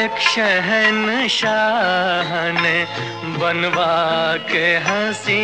एक शहंशाह ने बनवा के हंसी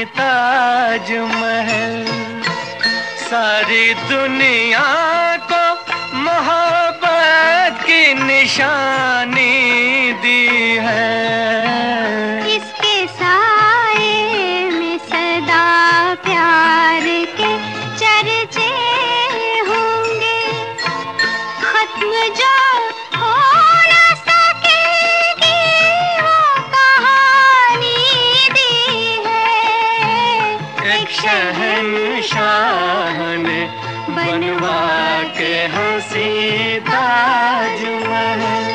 ताजमहल, सारी दुनिया को मोहब्बत की निशानी दी है। इसके साए में सदा प्यार के चर्चे होंगे, खत्म जो हो न सकेगी वो कहानी दी है। एक शहंशाह ने बनवा के हंसी ताजमहल।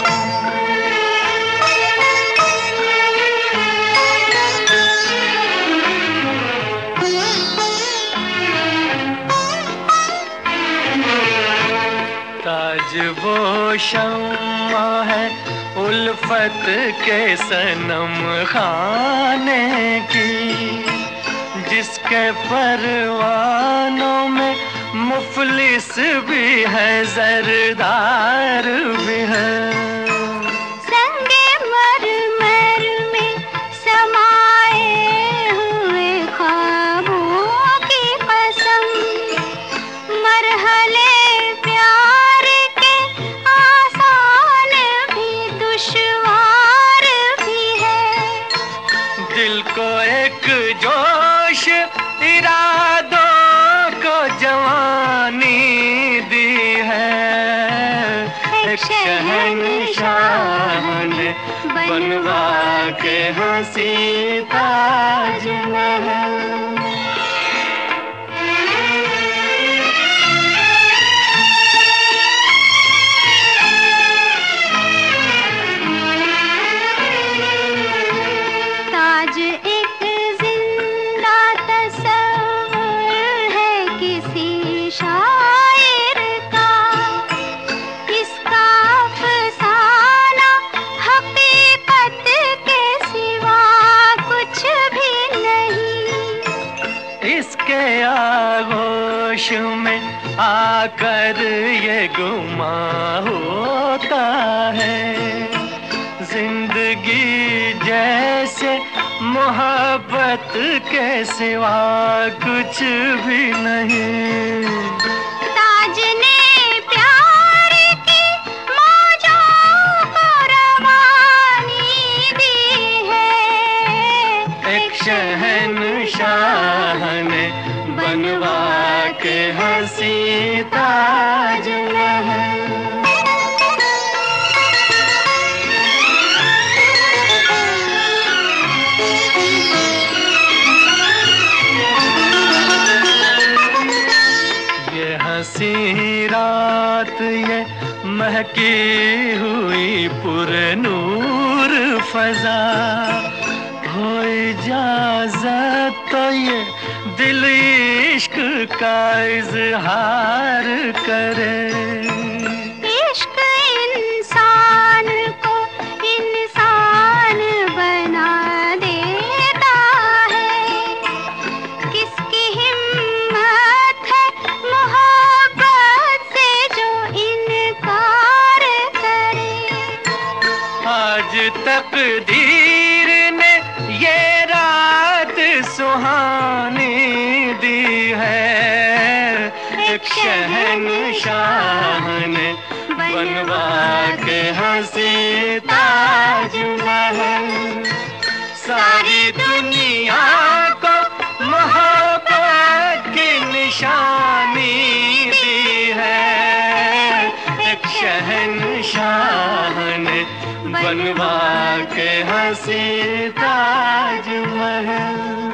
ताज वो शम्मा है उल्फत के सनम खाने की, जिसके परवानों में मुफलिस भी है जरदार भी है। संगे मरमर में समाए हुए ख्वाबों की कसम, मरहले प्यार के आसान भी दुश्वार भी है। दिल को एक जोश इरादों को जवानी दी है। एक शहंशाह ने बनवा के हंसी ताजमहल। ताज एक जिंदा तस्वीर है किसी शायर का, इसका अफसाना हकीकत के सिवा कुछ भी नहीं। इसके आगोश में आकर ये गुमा होता है, जिंदगी जैसे मोहब्बत के सिवा कुछ भी नहीं। ताज ने प्यार की मौजों को रवानी दी है। एक शहंशाह ने बनवा के हंसी ताजमहल। हंसी रात ये महकी हुई पुरनूर फजा, हो इजाजत तो ये दिल इश्क का इजहार करे। इश्क इंसान को इंसान बना देता है, किसकी हिम्मत है मोहब्बत से जो इनकार करे। आज तकदीर ने ये रात सुहानी दी है। एक शहंशाह ने बनवा के हंसी ताजमहल, सारी दुनिया को मोहब्बत की निशानी दी है। एक शहंशाह ने बनवा के हंसी ताजमहल।